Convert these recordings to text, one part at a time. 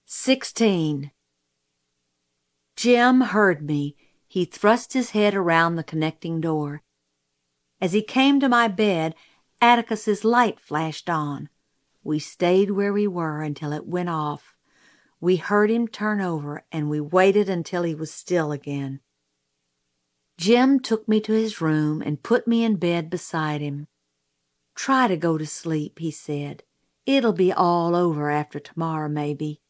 16. Jim heard me. He thrust his head around the connecting door. As he came to my bed, Atticus's light flashed on. We stayed where we were until it went off. We heard him turn over, and we waited until he was still again. Jim took me to his room and put me in bed beside him. "Try to go to sleep," he said. "It'll be all over after tomorrow, maybe."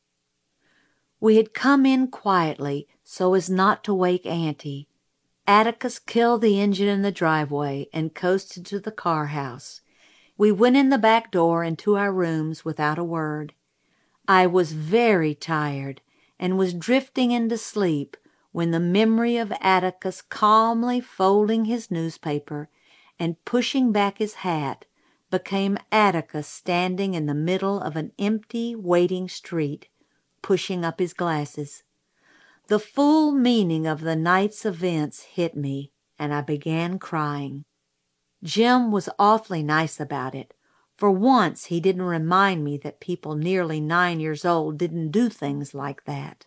We had come in quietly so as not to wake Auntie. Atticus killed the engine in the driveway and coasted to the car house. We went in the back door and to our rooms without a word. I was very tired and was drifting into sleep when the memory of Atticus calmly folding his newspaper and pushing back his hat became Atticus standing in the middle of an empty, waiting street, pushing up his glasses. The full meaning of the night's events hit me, and I began crying. Jim was awfully nice about it. For once he didn't remind me that people nearly 9 years old didn't do things like that.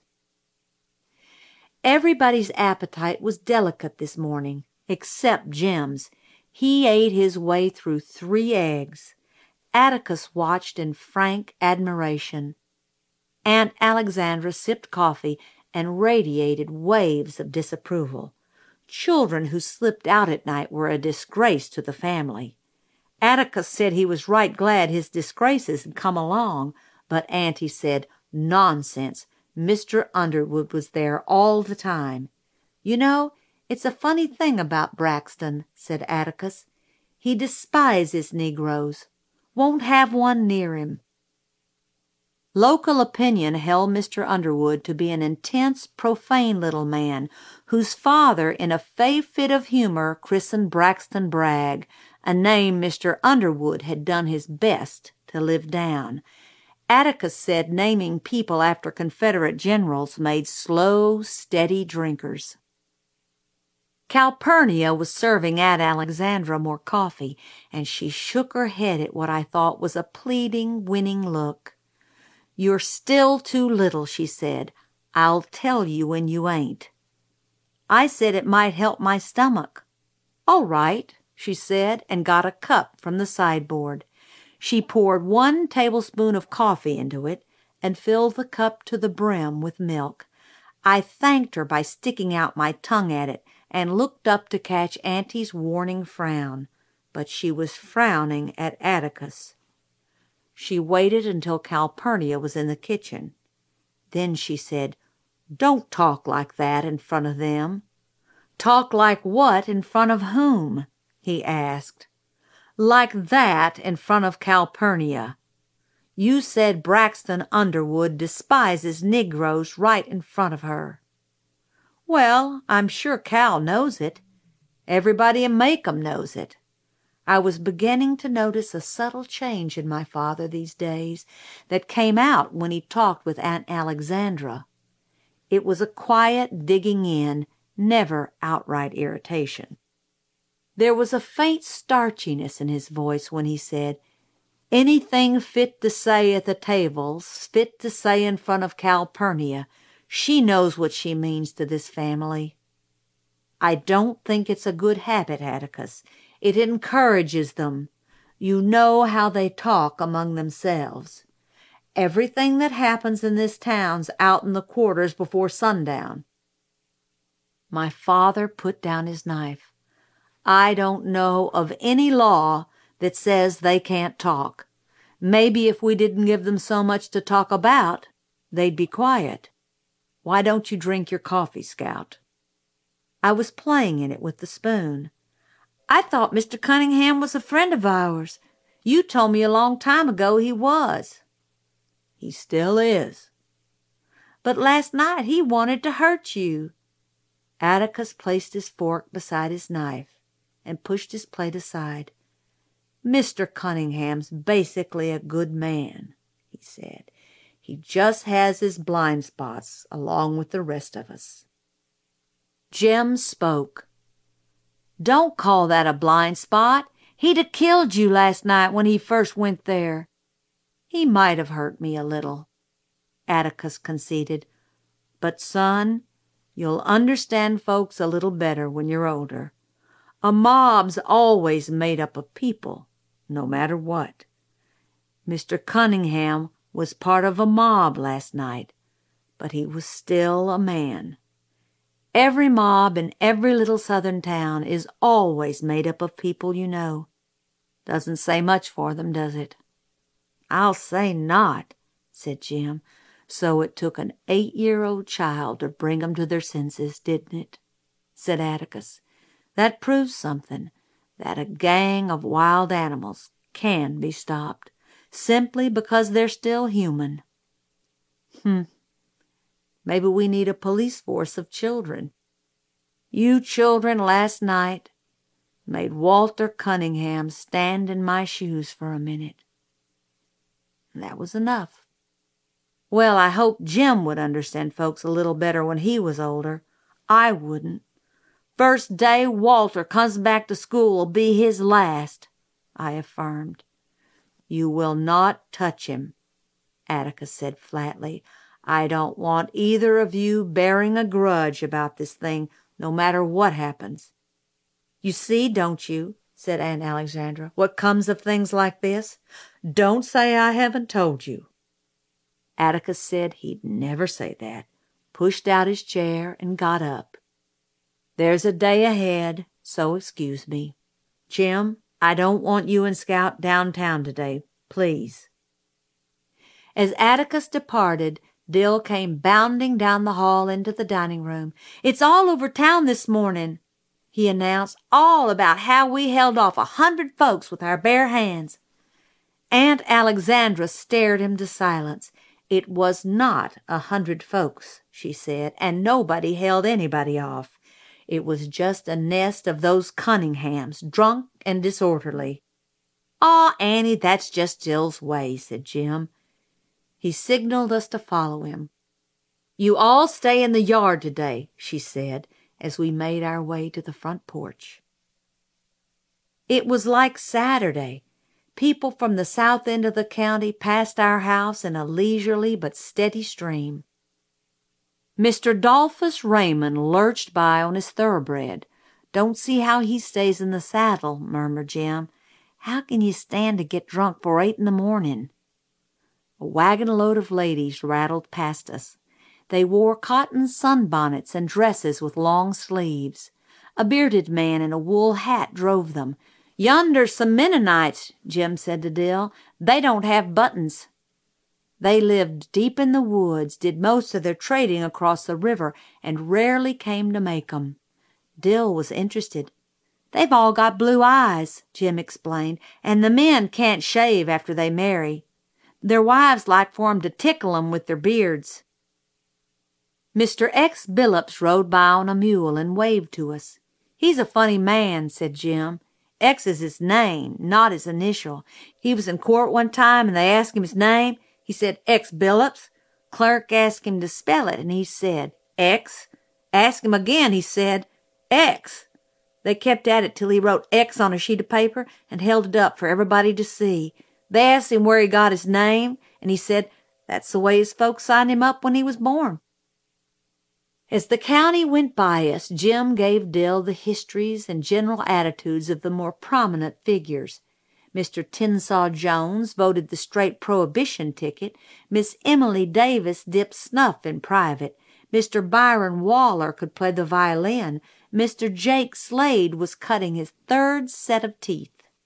Everybody's appetite was delicate this morning, except Jim's. He ate his way through 3 eggs. Atticus watched in frank admiration. Aunt Alexandra sipped coffee and radiated waves of disapproval. Children who slipped out at night were a disgrace to the family. Atticus said he was right glad his disgraces had come along, but Auntie said, "Nonsense, Mr. Underwood was there all the time." "You know, it's a funny thing about Braxton," said Atticus. "He despises Negroes. Won't have one near him." Local opinion held Mr. Underwood to be an intense, profane little man, whose father, in a fit of humor, christened Braxton Bragg, a name Mr. Underwood had done his best to live down. Atticus said naming people after Confederate generals made slow, steady drinkers. Calpurnia was serving Aunt Alexandra more coffee, and she shook her head at what I thought was a pleading, winning look. "You're still too little," she said. "I'll tell you when you ain't." I said it might help my stomach. "All right," she said, and got a cup from the sideboard. She poured 1 tablespoon of coffee into it and filled the cup to the brim with milk. I thanked her by sticking out my tongue at it and looked up to catch Auntie's warning frown, but she was frowning at Atticus. She waited until Calpurnia was in the kitchen. Then she said, "Don't talk like that in front of them." "Talk like what in front of whom?" he asked. "Like that in front of Calpurnia. You said Braxton Underwood despises Negroes right in front of her." "Well, I'm sure Cal knows it. Everybody in Macomb knows it." I was beginning to notice a subtle change in my father these days that came out when he talked with Aunt Alexandra. It was a quiet digging in, never outright irritation. There was a faint starchiness in his voice when he said, "Anything fit to say at the tables, fit to say in front of Calpurnia. She knows what she means to this family." "I don't think it's a good habit, Atticus. It encourages them. You know how they talk among themselves. Everything that happens in this town's out in the quarters before sundown." My father put down his knife. "I don't know of any law that says they can't talk. Maybe if we didn't give them so much to talk about, they'd be quiet. Why don't you drink your coffee, Scout?" I was playing in it with the spoon. "I thought Mr. Cunningham was a friend of ours. You told me a long time ago he was." "He still is." "But last night he wanted to hurt you." Atticus placed his fork beside his knife and pushed his plate aside. "Mr. Cunningham's basically a good man," he said. "He just has his blind spots along with the rest of us." Jim spoke. "Don't call that a blind spot. He'd have killed you last night when he first went there." "He might have hurt me a little." Atticus conceded. "But, son, you'll understand folks a little better when you're older. A mob's always made up of people, no matter what. Mr. Cunningham was part of a mob last night, but he was still a man. Every mob in every little southern town is always made up of people you know. Doesn't say much for them, does it?" "I'll say not," said Jim. "So it took an 8-year-old child to bring 'em to their senses, didn't it?" said Atticus. "That proves something, that a gang of wild animals can be stopped, simply because they're still human." Maybe we need a police force of children. You children last night made Walter Cunningham stand in my shoes for a minute. That was enough. Well, I hoped Jim would understand folks a little better when he was older. I wouldn't. "First day Walter comes back to school will be his last," I affirmed. "You will not touch him," Atticus said flatly. "I don't want either of you bearing a grudge about this thing, no matter what happens." "You see, don't you," said Aunt Alexandra, "what comes of things like this? Don't say I haven't told you." Atticus said he'd never say that, pushed out his chair, and got up. "There's a day ahead, so excuse me. Jim, I don't want you and Scout downtown today, please." As Atticus departed, Dill came bounding down the hall into the dining room. "It's all over town this morning," he announced, "all about how we held off 100 folks with our bare hands." Aunt Alexandra stared him to silence. "It was not 100 folks," she said, "and nobody held anybody off. It was just a nest of those Cunninghams, drunk and disorderly." "Aw, Annie, that's just Dill's way," said Jim. He signaled us to follow him. "You all stay in the yard today," she said, as we made our way to the front porch. It was like Saturday. People from the south end of the county passed our house in a leisurely but steady stream. Mr. Dolphus Raymond lurched by on his thoroughbred. "Don't see how he stays in the saddle," murmured Jim. "How can you stand to get drunk 'fore 8 in the morning?" A wagon-load of ladies rattled past us. They wore cotton sunbonnets and dresses with long sleeves. A bearded man in a wool hat drove them. "Yonder's some Mennonites," Jim said to Dill. "They don't have buttons." They lived deep in the woods, did most of their trading across the river, and rarely came to make 'em. Dill was interested. "They've all got blue eyes," Jim explained, "and the men can't shave after they marry. Their wives like for 'em to tickle 'em with their beards." Mr. X. Billups rode by on a mule and waved to us. "He's a funny man," said Jim. "X is his name, not his initial. He was in court one time and they asked him his name. He said, 'X. Billups.' Clerk asked him to spell it, and he said, 'X.' Asked him again, he said, 'X.' They kept at it till he wrote X on a sheet of paper and held it up for everybody to see. They asked him where he got his name, and he said that's the way his folks signed him up when he was born." As the county went by us, Jim gave Dill the histories and general attitudes of the more prominent figures. Mr. Tinsaw Jones voted the straight prohibition ticket. Miss Emily Davis dipped snuff in private. Mr. Byron Waller could play the violin. Mr. Jake Slade was cutting his 3rd set of teeth.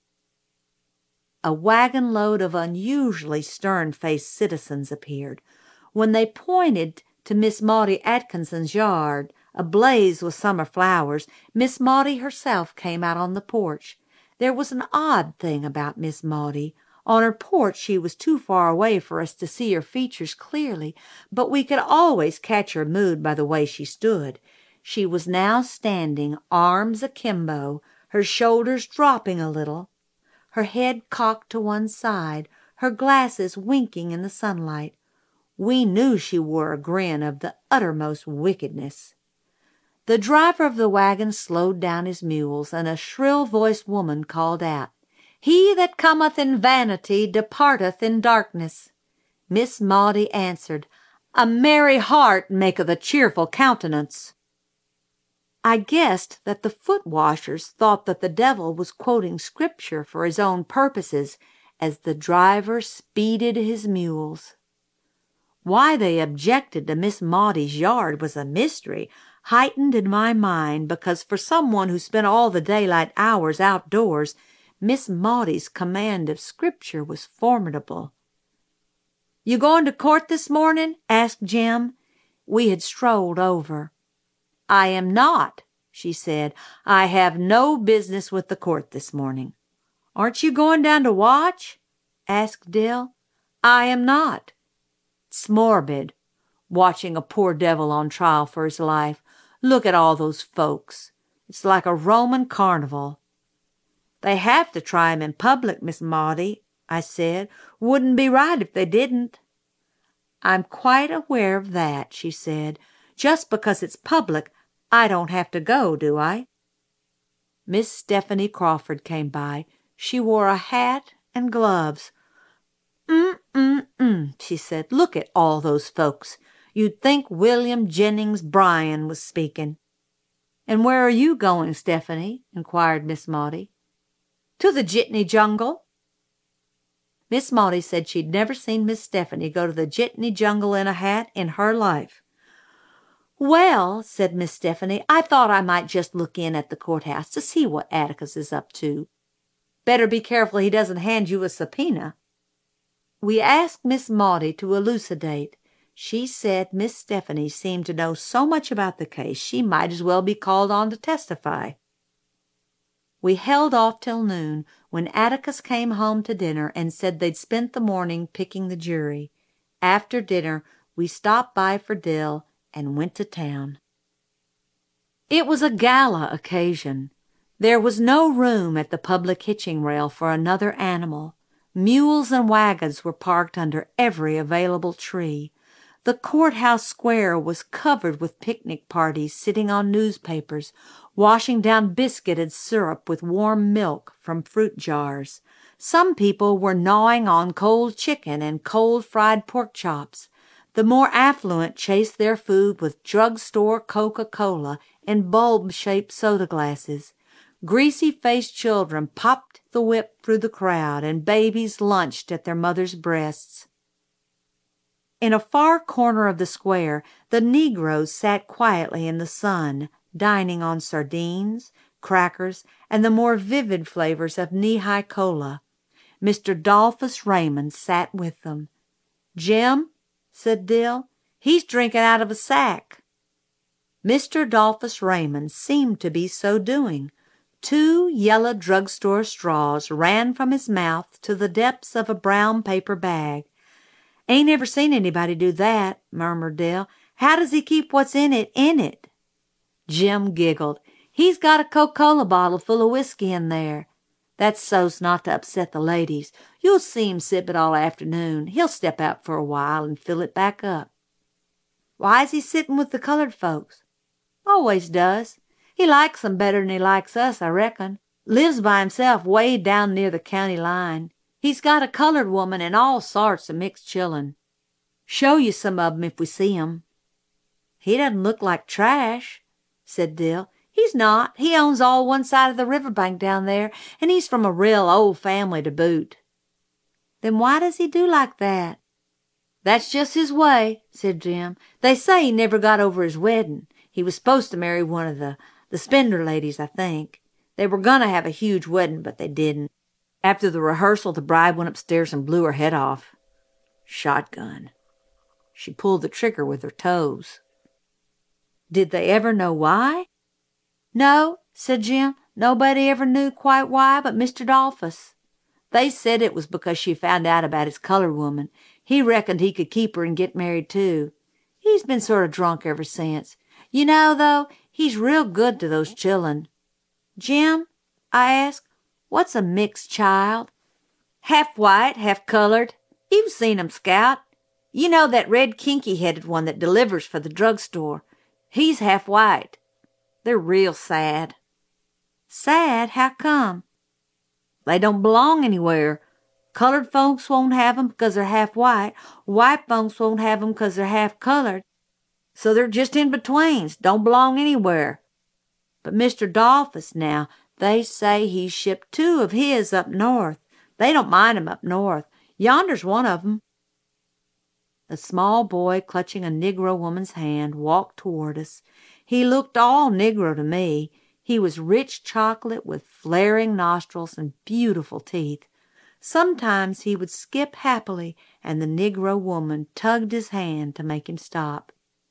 A wagon-load of unusually stern-faced citizens appeared. When they pointed to Miss Maudie Atkinson's yard, ablaze with summer flowers, Miss Maudie herself came out on the porch. There was an odd thing about Miss Maudie. On her porch she was too far away for us to see her features clearly, but we could always catch her mood by the way she stood. She was now standing, arms akimbo, her shoulders dropping a little, her head cocked to one side, her glasses winking in the sunlight. We knew she wore a grin of the uttermost wickedness. The driver of the wagon slowed down his mules, and a shrill-voiced woman called out, "He that cometh in vanity departeth in darkness." Miss Maudie answered, A merry heart maketh a cheerful countenance. I guessed that the foot washers thought that the devil was quoting scripture for his own purposes as the driver speeded his mules. Why they objected to Miss Maudie's yard was a mystery, heightened in my mind because for someone who spent all the daylight hours outdoors, Miss Maudie's command of scripture was formidable. "You going to court this morning?" asked Jim. We had strolled over. "I am not," she said. "I have no business with the court this morning." "Aren't you going down to watch?" asked Dill. "I am not. It's morbid, watching a poor devil on trial for his life. Look at all those folks. It's like a Roman carnival." "They have to try him in public, Miss Maudie," I said. "Wouldn't be right if they didn't." "I'm quite aware of that," she said. "Just because it's public, I don't have to go, do I?" Miss Stephanie Crawford came by. She wore a hat and gloves. She said. "Look at all those folks. You'd think William Jennings Bryan was speaking." "And where are you going, Stephanie?" inquired Miss Maudie. "To the Jitney Jungle." Miss Maudie said she'd never seen Miss Stephanie go to the Jitney Jungle in a hat in her life. "Well," said Miss Stephanie, "I thought I might just look in at the courthouse to see what Atticus is up to. Better be careful he doesn't hand you a subpoena." We asked Miss Maudie to elucidate. She said Miss Stephanie seemed to know so much about the case she might as well be called on to testify. We held off till noon, when Atticus came home to dinner and said they'd spent the morning picking the jury. After dinner, we stopped by for Dill and went to town. It was a gala occasion. There was no room at the public hitching rail for another animal. Mules and wagons were parked under every available tree. The courthouse square was covered with picnic parties sitting on newspapers, washing down biscuit and syrup with warm milk from fruit jars. Some people were gnawing on cold chicken and cold fried pork chops. The more affluent chased their food with drugstore Coca-Cola in bulb-shaped soda glasses. Greasy-faced children popped the whip through the crowd, and babies lunched at their mothers' breasts. In a far corner of the square, the Negroes sat quietly in the sun, dining on sardines, crackers, and the more vivid flavors of knee-high cola. Mr. Dolphus Raymond sat with them. "Jim," said Dill, "he's drinking out of a sack." Mr. Dolphus Raymond seemed to be so doing. 2 yellow drugstore straws ran from his mouth to the depths of a brown paper bag. "Ain't ever seen anybody do that," murmured Dill. "How does he keep what's in it?" Jim giggled. "He's got a Coca-Cola bottle full of whiskey in there. That's so's not to upset the ladies. You'll see him sip it all afternoon. He'll step out for a while and fill it back up." "Why's he sitting with the colored folks?" "Always does. He likes them better'n he likes us, I reckon. Lives by himself way down near the county line. He's got a colored woman and all sorts of mixed chillun. Show you some of 'em if we see 'em." "He doesn't look like trash," said Dill. "He's not. He owns all one side of the riverbank down there, and he's from a real old family to boot." "Then why does he do like that?" "That's just his way," said Jim. "They say he never got over his wedding. He was supposed to marry one of the Spender ladies, I think. They were going to have a huge wedding, but they didn't. After the rehearsal, the bride went upstairs and blew her head off. Shotgun. She pulled the trigger with her toes." "Did they ever know why?" "No," said Jim. "Nobody ever knew quite why but Mr. Dolphus. They said it was because she found out about his colored woman. He reckoned he could keep her and get married, too. He's been sort of drunk ever since. You know, though, he's real good to those children." "Jim," I asked, "what's a mixed child?" "Half white, half colored. You've seen 'em, Scout. You know that red kinky-headed one that delivers for the drugstore. He's half white. They're real sad." "Sad? How come?" "They don't belong anywhere. Colored folks won't have 'em because they're half white. White folks won't have 'em because they're half colored. So they're just in-betweens, don't belong anywhere. But Mr. Dolphus now, they say he's shipped 2 of his up north. They don't mind 'em up north. Yonder's one of 'em." The small boy, clutching a Negro woman's hand, walked toward us. He looked all Negro to me. He was rich chocolate with flaring nostrils and beautiful teeth. Sometimes he would skip happily, and the Negro woman tugged his hand to make him stop.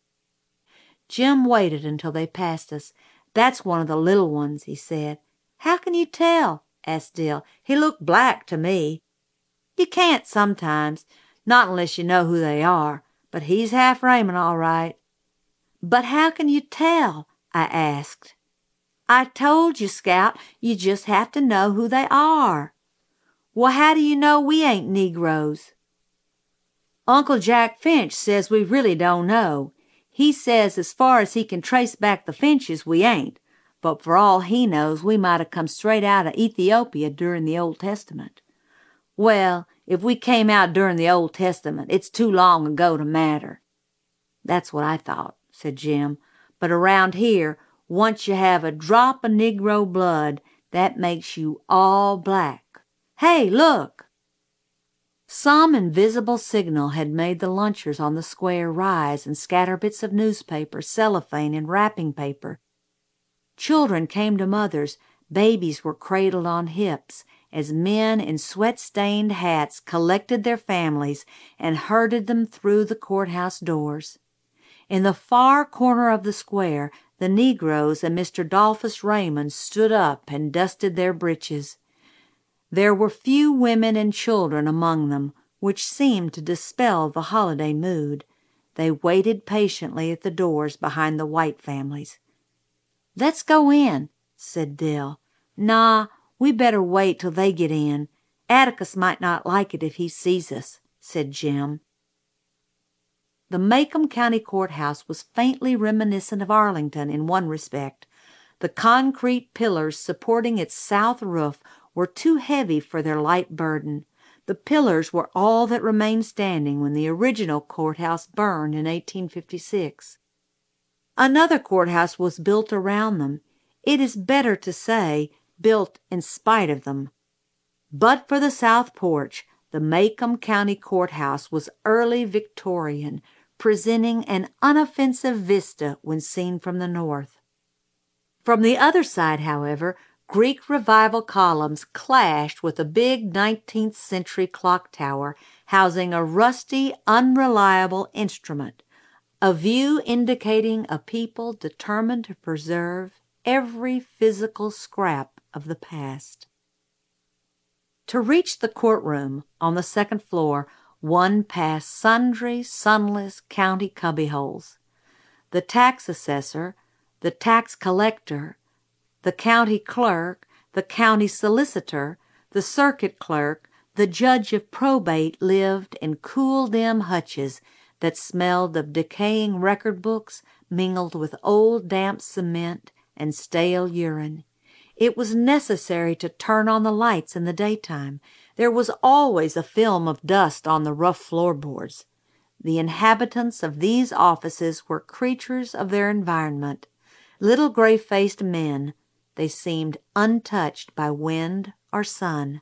Jim waited until they passed us. "That's one of the little ones," he said. "How can you tell?" asked Dill. "He looked black to me." "You can't sometimes, not unless you know who they are, but he's half Raymond all right." "But how can you tell?" I asked. "I told you, Scout, you just have to know who they are." "Well, how do you know we ain't Negroes?" "Uncle Jack Finch says we really don't know. He says as far as he can trace back the Finches, we ain't, but for all he knows, we might have come straight out of Ethiopia during the Old Testament." "Well, if we came out during the Old Testament, it's too long ago to matter." "That's what I thought," said Jim. "But around here, once you have a drop of Negro blood, that makes you all black. Hey, look!" Some invisible signal had made the lunchers on the square rise and scatter bits of newspaper, cellophane, and wrapping paper. Children came to mothers, babies were cradled on hips, as men in sweat-stained hats collected their families and herded them through the courthouse doors. In the far corner of the square, the Negroes and Mr. Dolphus Raymond stood up and dusted their breeches. There were few women and children among them, which seemed to dispel the holiday mood. They waited patiently at the doors behind the white families. "Let's go in," said Dill. "Nah, we better wait till they get in. Atticus might not like it if he sees us," said Jim. The Macomb County Courthouse was faintly reminiscent of Arlington in one respect. The concrete pillars supporting its south roof were too heavy for their light burden. The pillars were all that remained standing when the original courthouse burned in 1856. Another courthouse was built around them. It is better to say, built in spite of them. But for the south porch, the Macomb County Courthouse was early Victorian, presenting an unoffensive vista when seen from the north. From the other side, however, Greek Revival columns clashed with a big 19th century clock tower housing a rusty, unreliable instrument, a view indicating a people determined to preserve every physical scrap of the past. To reach the courtroom on the second floor, one passed sundry sunless county cubbyholes. The tax assessor, the tax collector, the county clerk, the county solicitor, the circuit clerk, the judge of probate lived in cool, dim hutches that smelled of decaying record books mingled with old damp cement and stale urine. It was necessary to turn on the lights in the daytime. There was always a film of dust on the rough floorboards. The inhabitants of these offices were creatures of their environment, little gray-faced men. They seemed untouched by wind or sun.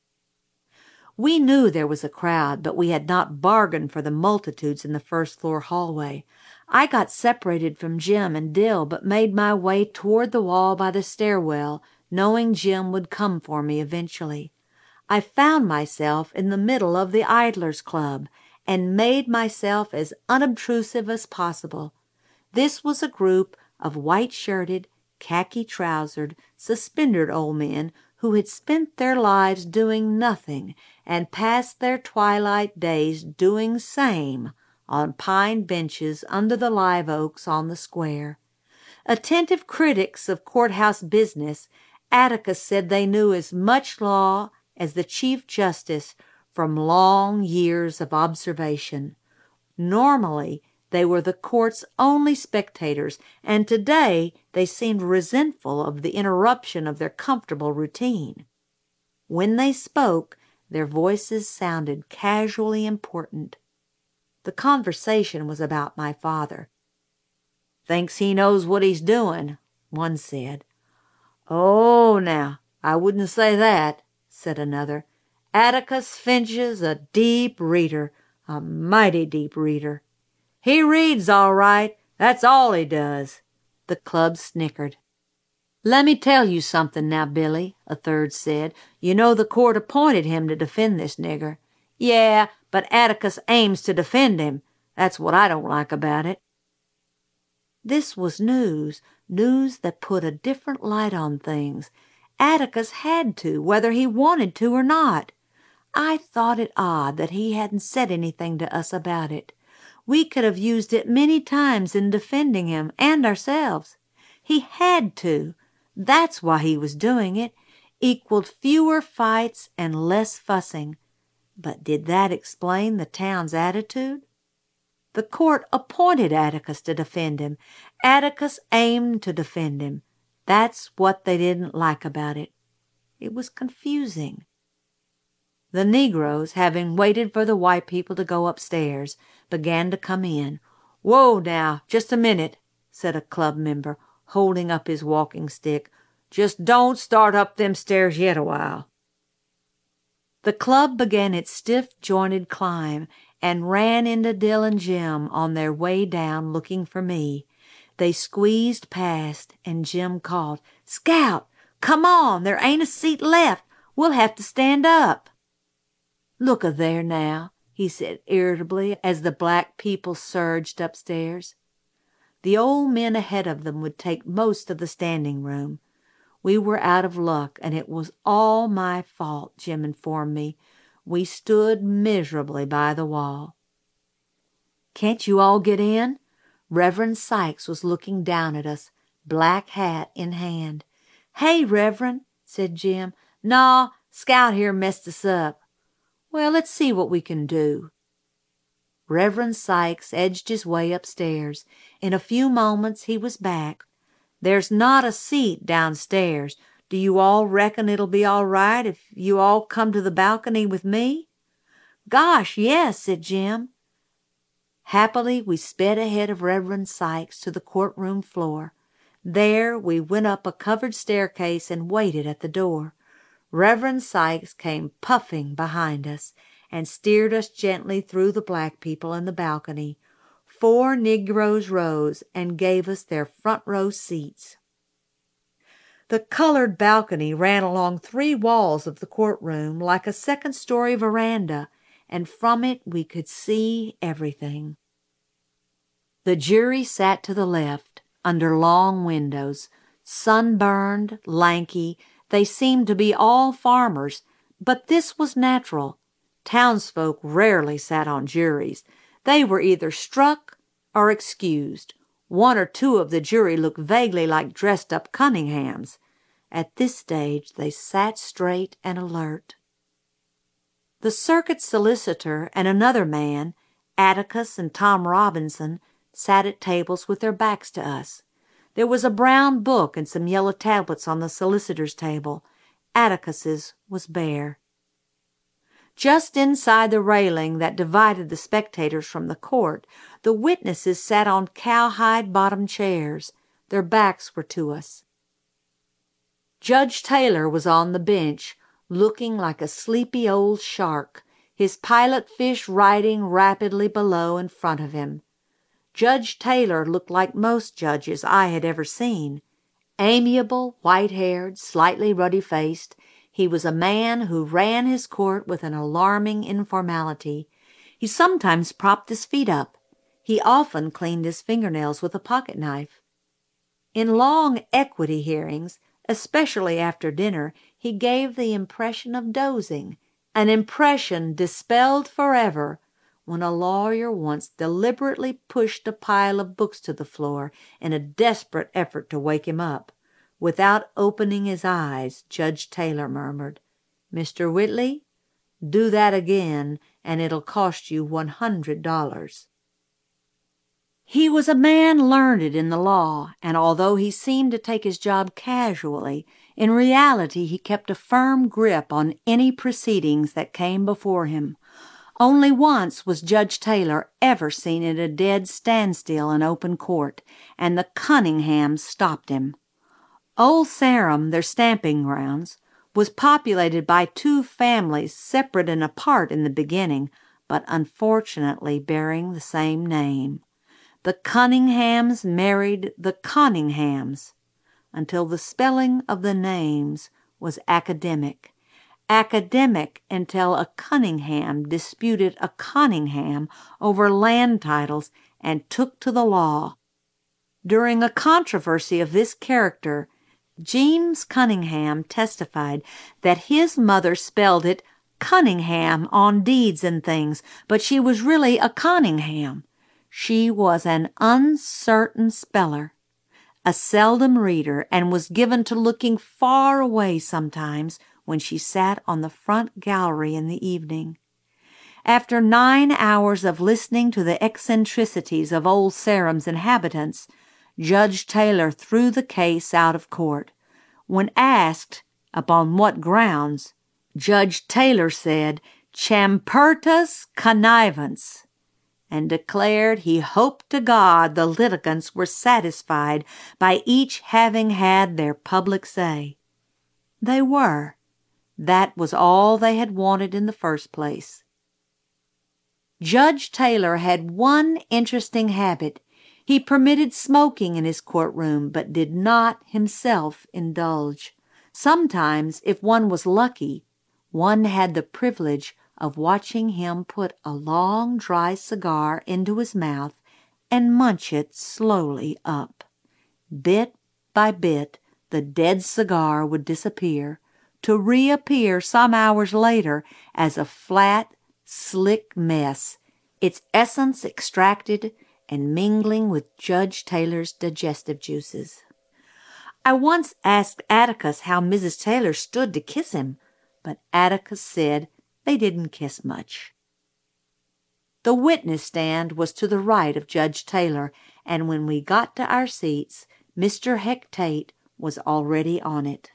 We knew there was a crowd, but we had not bargained for the multitudes in the first-floor hallway. I got separated from Jim and Dill, but made my way toward the wall by the stairwell, knowing Jim would come for me eventually. I found myself in the middle of the Idlers' Club, and made myself as unobtrusive as possible. This was a group of white-shirted, khaki-trousered, suspendered old men who had spent their lives doing nothing and passed their twilight days doing same on pine benches under the live oaks on the square. Attentive critics of courthouse business, Atticus said they knew as much law as the Chief Justice from long years of observation. Normally, they were the court's only spectators, and today they seemed resentful of the interruption of their comfortable routine. When they spoke, Their voices sounded casually important. The conversation was about my father. "Thinks he knows what he's doing," one said. "Oh, now, I wouldn't say that," said another. "Atticus Finch is a deep reader, a mighty deep reader. He reads all right, that's all he does." The club snickered. "Let me tell you something now, Billy," a third said. "You know the court appointed him to defend this nigger." "Yeah, but Atticus aims to defend him. That's what I don't like about it." This was news that put a different light on things. Atticus had to, whether he wanted to or not. I thought it odd that he hadn't said anything to us about it. We could have used it many times in defending him and ourselves. He had to. That's why he was doing it. Equaled fewer fights and less fussing. But did that explain the town's attitude? The court appointed Atticus to defend him. Atticus aimed to defend him. That's what they didn't like about it. It was confusing. The Negroes, having waited for the white people to go upstairs, began to come in. "Whoa, now, just a minute," said a club member, holding up his walking stick. "Just don't start up them stairs yet a while." The club began its stiff-jointed climb and ran into Dill and Jim on their way down looking for me. They squeezed past, and Jim called, "Scout, come on, there ain't a seat left. We'll have to stand up." "Look a there now," he said irritably as the black people surged upstairs. The old men ahead of them would take most of the standing room. We were out of luck, and it was all my fault, Jim informed me. We stood miserably by the wall. "Can't you all get in?" Reverend Sykes was looking down at us, black hat in hand. "Hey, Reverend," said Jim. "Naw, Scout here messed us up." "Well, let's see what we can do." Reverend Sykes edged his way upstairs. In a few moments he was back. "There's not a seat downstairs. Do you all reckon it'll be all right if you all come to the balcony with me?" "Gosh, yes," said Jim. Happily, we sped ahead of Reverend Sykes to the courtroom floor. There we went up a covered staircase and waited at the door. Reverend Sykes came puffing behind us and steered us gently through the black people in the balcony. 4 Negroes rose and gave us their front row seats. The colored balcony ran along 3 walls of the courtroom like a second-story veranda, and from it we could see everything. The jury sat to the left, under long windows. Sunburned, lanky, they seemed to be all farmers, but this was natural. Townsfolk rarely sat on juries. They were either struck or excused. 1 or 2 of the jury looked vaguely like dressed-up Cunninghams. At this stage they sat straight and alert. The circuit solicitor and another man, Atticus and Tom Robinson, sat at tables with their backs to us. There was a brown book and some yellow tablets on the solicitor's table. Atticus's was bare. Just inside the railing that divided the spectators from the court, the witnesses sat on cowhide-bottomed chairs. Their backs were to us. Judge Taylor was on the bench, looking like a sleepy old shark, his pilot fish riding rapidly below in front of him. Judge Taylor looked like most judges I had ever seen. Amiable, white-haired, slightly ruddy-faced, he was a man who ran his court with an alarming informality. He sometimes propped his feet up. He often cleaned his fingernails with a pocket-knife. In long equity hearings, especially after dinner, he gave the impression of dozing, an impression dispelled forever when a lawyer once deliberately pushed a pile of books to the floor in a desperate effort to wake him up. Without opening his eyes, Judge Taylor murmured, "Mr. Whitley, do that again, and it'll cost you $100." He was a man learned in the law, and although he seemed to take his job casually, in reality he kept a firm grip on any proceedings that came before him. Only once was Judge Taylor ever seen at a dead standstill in open court, and the Cunninghams stopped him. Old Sarum, their stamping grounds, was populated by two families separate and apart in the beginning, but unfortunately bearing the same name. The Cunninghams married the Conninghams until the spelling of the names was academic. Academic until a Cunningham disputed a Conningham over land titles and took to the law. During a controversy of this character, James Cunningham testified that his mother spelled it Cunningham on deeds and things, but she was really a Conningham. She was an uncertain speller, a seldom reader, and was given to looking far away sometimes when she sat on the front gallery in the evening. After 9 hours of listening to the eccentricities of Old Sarum's inhabitants, Judge Taylor threw the case out of court. When asked upon what grounds, Judge Taylor said, "Champertus connivance," and declared he hoped to God the litigants were satisfied by each having had their public say. They were. That was all they had wanted in the first place. Judge Taylor had one interesting habit. He permitted smoking in his courtroom, but did not himself indulge. Sometimes, if one was lucky, one had the privilege of watching him put a long, dry cigar into his mouth and munch it slowly up. Bit by bit, the dead cigar would disappear, to reappear some hours later as a flat, slick mess, its essence extracted and mingling with Judge Taylor's digestive juices. I once asked Atticus how Mrs. Taylor stood to kiss him, but Atticus said they didn't kiss much. The witness stand was to the right of Judge Taylor, and when we got to our seats, Mr. Heck Tate was already on it.